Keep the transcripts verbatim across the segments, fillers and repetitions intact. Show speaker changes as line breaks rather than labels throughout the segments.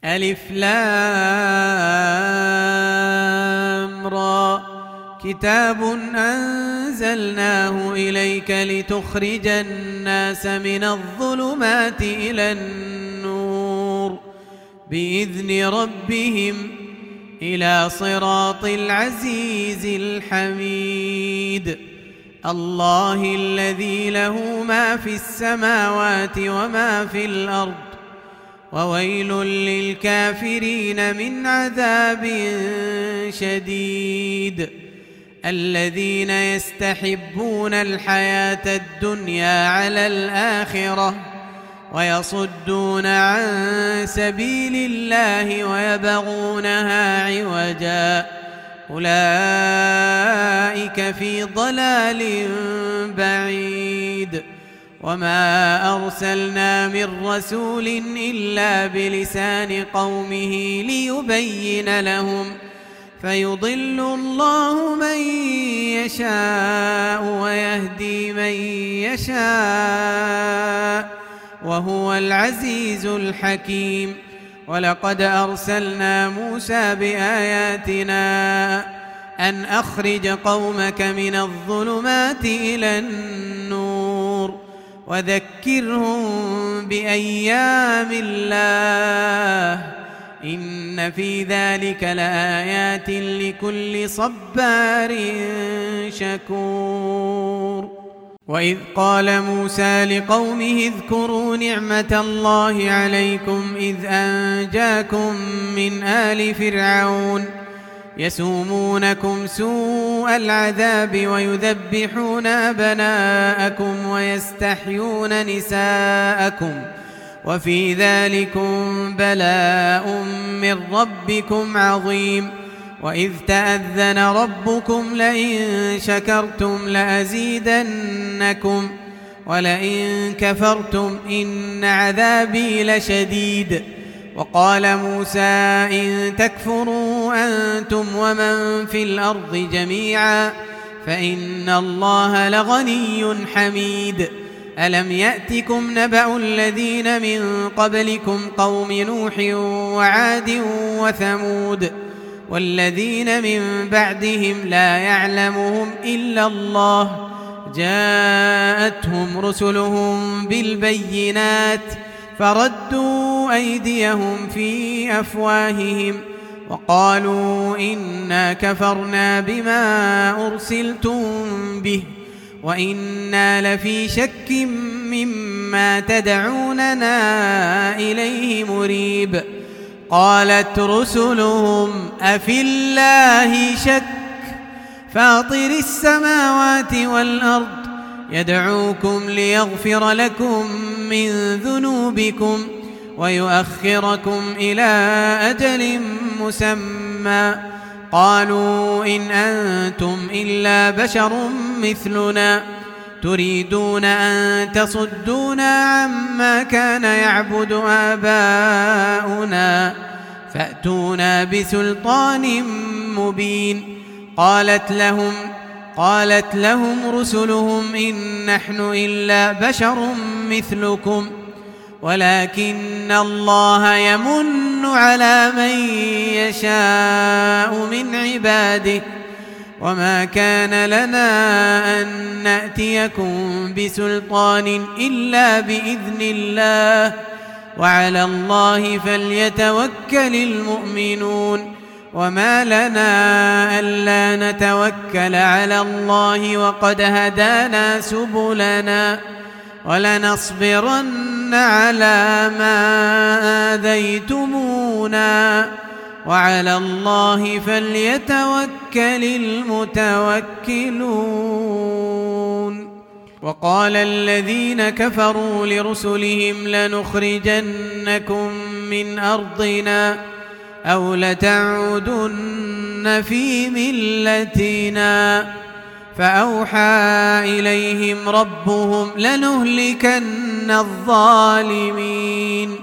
ألف لام را كتاب أنزلناه إليك لتخرج الناس من الظلمات إلى النور بإذن ربهم إلى صراط العزيز الحميد الله الذي له ما في السماوات وما في الأرض وويل للكافرين من عذاب شديد الذين يستحبون الحياة الدنيا على الآخرة ويصدون عن سبيل الله ويبغونها عوجا أولئك في ضلال بعيد وما أرسلنا من رسول إلا بلسان قومه ليبين لهم فيضل الله من يشاء ويهدي من يشاء وهو العزيز الحكيم ولقد أرسلنا موسى بآياتنا أن أخرج قومك من الظلمات إلى النور وذكرهم بأيام الله إن في ذلك لآيات لكل صبار شكور وإذ قال موسى لقومه اذكروا نعمة الله عليكم إذ أنجاكم من آل فرعون يسومونكم سوء العذاب ويذبحون أبناءكم ويستحيون نساءكم وفي ذلكم بلاء من ربكم عظيم وإذ تأذن ربكم لئن شكرتم لأزيدنكم ولئن كفرتم إن عذابي لشديد وقال موسى إن تكفروا أنتم ومن في الأرض جميعا فإن الله لغني حميد ألم يأتكم نبأ الذين من قبلكم قوم نوح وعاد وثمود والذين من بعدهم لا يعلمهم إلا الله جاءتهم رسلهم بالبينات فردوا أيديهم في أفواههم وقالوا إنا كفرنا بما أرسلتم به وإنا لفي شك مما تدعوننا إليه مريب قالت رسلهم أفي الله شك فاطر السماوات والأرض يدعوكم ليغفر لكم من ذنوبكم ويؤخركم إلى أجل مسمى قالوا إن أنتم إلا بشر مثلنا تريدون أن تصدونا عما كان يعبد آباؤنا فأتونا بسلطان مبين قالت لهم قالت لهم رسلهم إن نحن إلا بشر مثلكم ولكن الله يمن على من يشاء من عباده وما كان لنا أن نأتيكم بسلطان إلا بإذن الله وعلى الله فليتوكل المؤمنون وما لنا ألا نتوكل على الله وقد هدانا سبلنا ولنصبرن على ما آذيتمونا وعلى الله فليتوكل المتوكلون وقال الذين كفروا لرسلهم لنخرجنكم من أرضنا أو لتعودن في ملتنا فأوحى إليهم ربهم لنهلكن الظالمين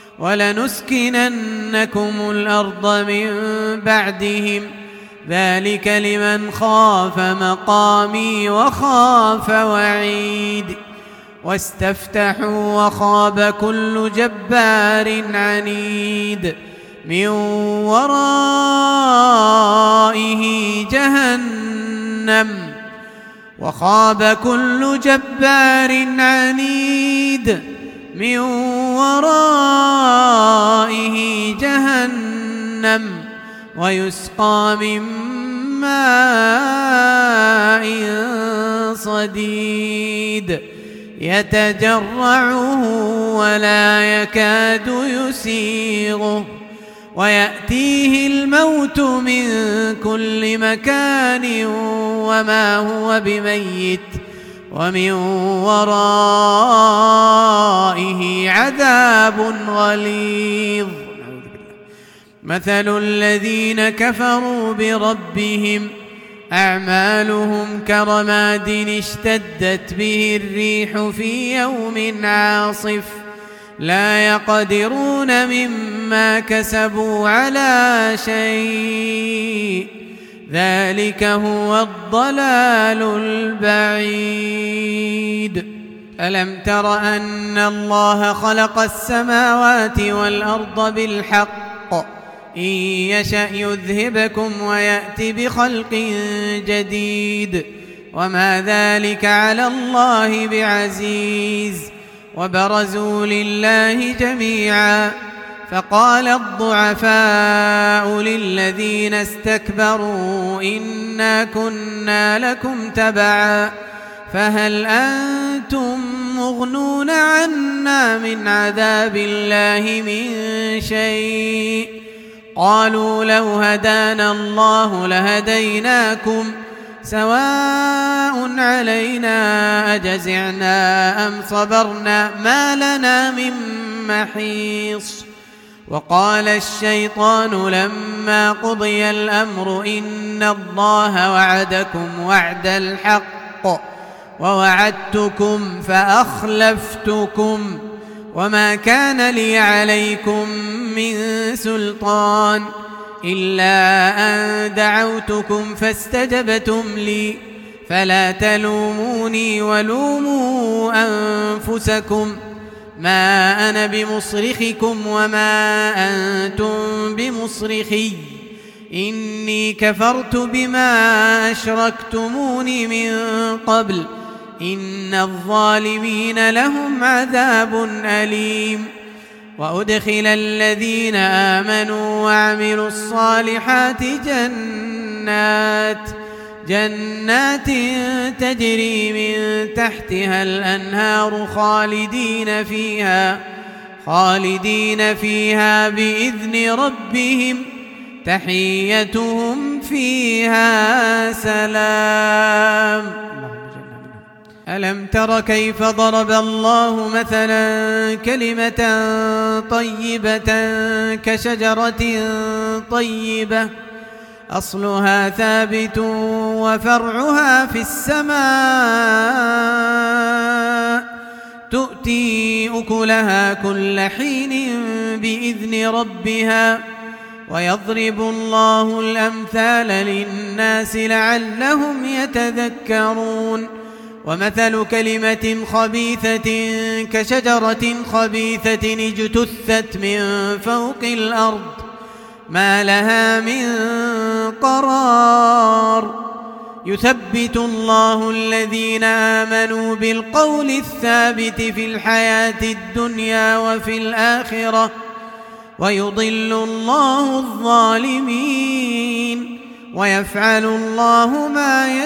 ولنسكننكم الأرض من بعدهم ذلك لمن خاف مقامي وخاف وعيد واستفتحوا وخاب كل جبار عنيد من ورائه جهنم وخاب كل جبار عنيد من ورائه جهنم ويسقى من ماء صديد يتجرعه ولا يكاد يسيغه ويأتيه الموت من كل مكان وما هو بميت ومن ورائه عذاب غليظ. مثل الذين كفروا بربهم أعمالهم كرماد اشتدت به الريح في يوم عاصف لا يقدرون مما كسبوا على شيء ذلك هو الضلال البعيد. ألم تر أن الله خلق السماوات والأرض بالحق إن يشأ يذهبكم ويأتي بخلق جديد وما ذلك على الله بعزيز. وبرزوا لله جميعا فقال الضعفاء للذين استكبروا إنا كنا لكم تبعا فهل أنتم مغنون عنا من عذاب الله من شيء قالوا لو هدانا الله لهديناكم سواء علينا أجزعنا أم صبرنا ما لنا من محيص. وقال الشيطان لما قضي الأمر إن الله وعدكم وعد الحق ووعدتكم فأخلفتكم وما كان لي عليكم من سلطان إلا أن دعوتكم فاستجبتم لي فلا تلوموني ولوموا أنفسكم ما أنا بمصرخكم وما أنتم بمصرخي إني كفرت بما أشركتموني من قبل إن الظالمين لهم عذاب أليم. وأدخل الذين آمنوا وعملوا الصالحات جنات جنات تجري من تحتها الأنهار خالدين فيها خالدين فيها بإذن ربهم تحيتهم فيها سلام. ألم تر كيف ضرب الله مثلا كلمة طيبة كشجرة طيبة أصلها ثابت وفرعها في السماء تؤتي أكلها كل حين بإذن ربها ويضرب الله الأمثال للناس لعلهم يتذكرون. ومثل كلمة خبيثة كشجرة خبيثة اجتثت من فوق الأرض ما لها من قرار يثبت الله الذين آمنوا بالقول الثابت في الحياة الدنيا وفي الآخرة ويضل الله الظالمين ويفعل الله ما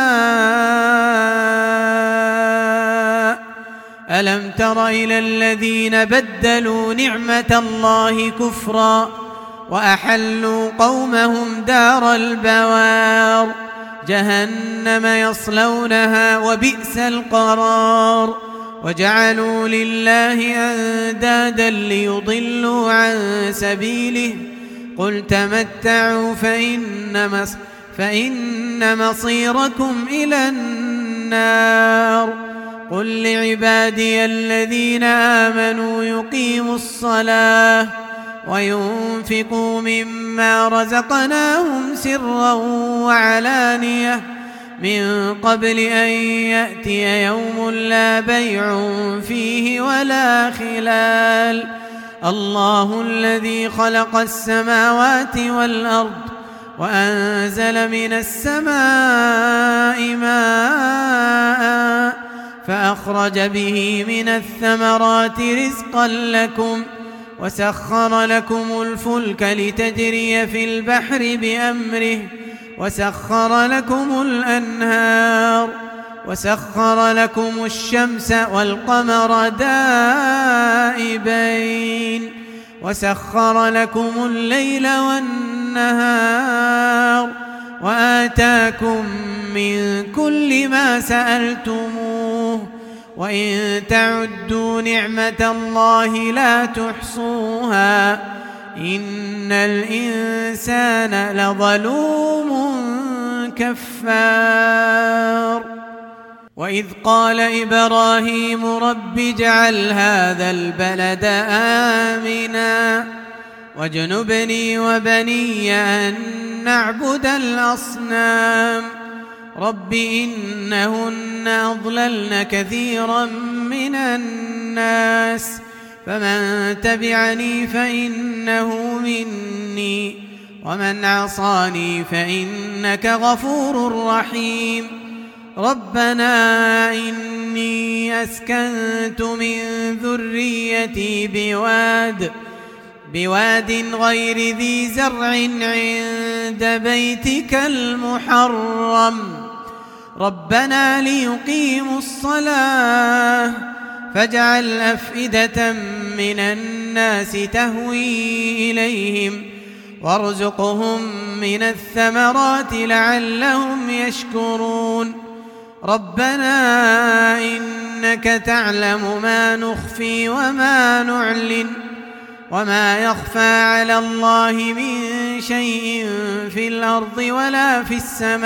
يشاء. ألم تر إلى الذين بدلوا نعمة الله كفرا وأحلوا قومهم دار البوار جهنم يصلونها وبئس القرار وجعلوا لله أندادا ليضلوا عن سبيله قل تمتعوا فإن, مص فإن مصيركم إلى النار قل لعبادي الذين آمنوا يقيموا الصلاة وينفقوا مما رزقناهم سرا وعلانية من قبل أن يأتي يوم لا بيع فيه ولا خلال. الله الذي خلق السماوات والأرض وأنزل من السماء ماء فأخرج به من الثمرات رزقا لكم وسخر لكم الفلك لتجري في البحر بأمره وسخر لكم الأنهار وسخر لكم الشمس والقمر دائبين وسخر لكم الليل والنهار وآتاكم من كل ما سألتموه وإن تعدوا نعمة الله لا تحصوها إن الإنسان لظلوم كفار. وإذ قال إبراهيم رب اجعل هذا البلد آمنا واجنبني وبني أن نعبد الأصنام رب إنهن أضللن كثيرا من الناس فمن تبعني فإنه مني ومن عصاني فإنك غفور رحيم. ربنا إني أسكنت من ذريتي بواد بواد غير ذي زرع عند بيتك المحرم ربنا ليقيموا الصلاة فاجعل أفئدة من الناس تهوي إليهم وارزقهم من الثمرات لعلهم يشكرون. ربنا إنك تعلم ما نخفي وما نعلن وما يخفى على الله من شيء في الأرض ولا في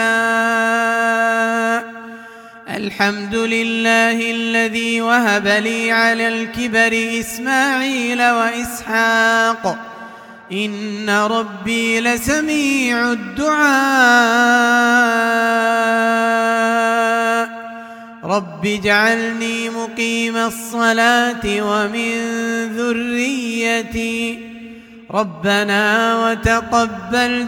السماء. الحمد لله الذي وهب لي على الكبر إسماعيل وإسحاق إن ربي لسميع الدعاء. رب اجعلني مقيم الصلاة ومن ذريتي ربنا وتقبل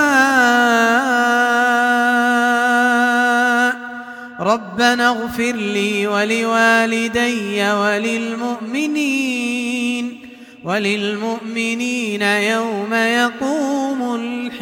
دعاء. ربنا اغفر لي ولوالدي وللمؤمنين وللمؤمنين يوم يقوم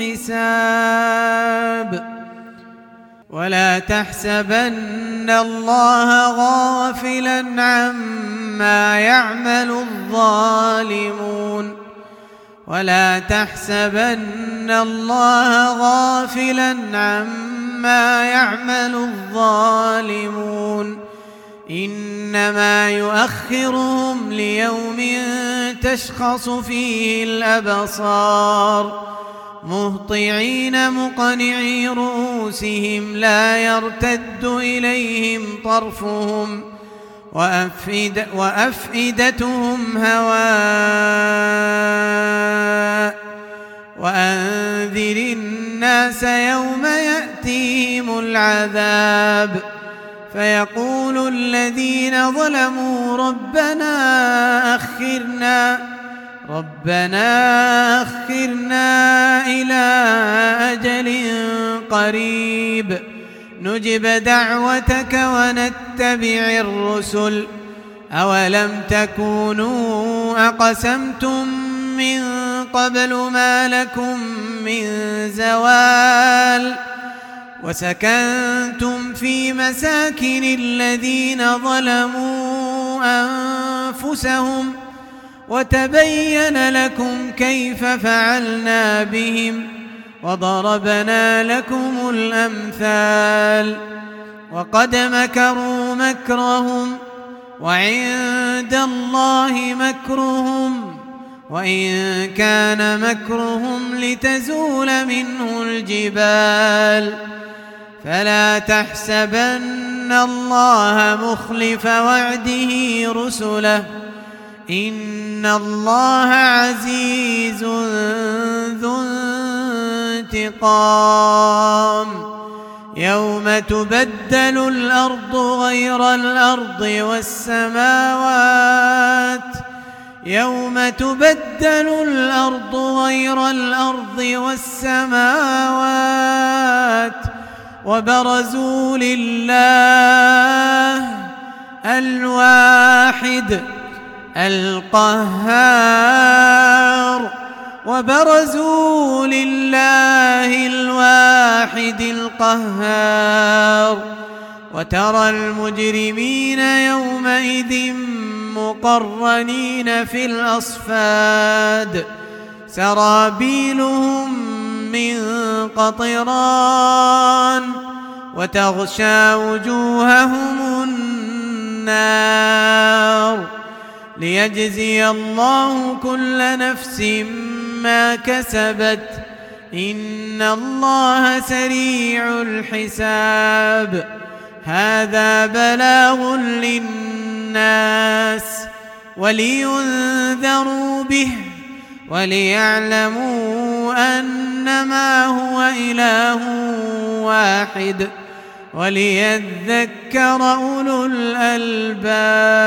الحساب. ولا تحسبن الله غافلا عما يعمل الظالمون ولا تحسبن الله غافلا عما يعمل الظالمون إنما يؤخرهم ليوم تشخص فيه الأبصار مهطعين مقنعي رؤوسهم لا يرتد إليهم طرفهم وأفئد وأفئدتهم هواء. وأنذر الناس يوم يأتيهم العذاب فيقول الذين ظلموا ربنا أخرنا ربنا أخرنا إلى أجل قريب نجب دعوتك ونتبع الرسل أولم تكونوا أقسمتم من قبل ما لكم من زوال وسكنتم في مساكن الذين ظلموا أنفسهم وتبين لكم كيف فعلنا بهم وضربنا لكم الأمثال. وقد مكروا مكرهم وعند الله مكرهم وإن كان مكرهم لتزول منه الجبال. فلا تحسبن الله مخلف وعده رسله إن الله عزيز ذو انتقام. يوم تبدل الأرض غير الأرض والسماوات يوم تبدل الأرض غير الأرض والسماوات وبرزوا لله الواحد القهار وبرزوا لله الواحد القهار وترى المجرمين يومئذ مقرنين في الأصفاد سرابيلهم من قطران وتغشى وجوههم النار ليجزي الله كل نفس ما كسبت إن الله سريع الحساب هذا بلاغ للناس ولينذروا به وليعلموا أنما هو إله واحد وليذكر أولو الألباب.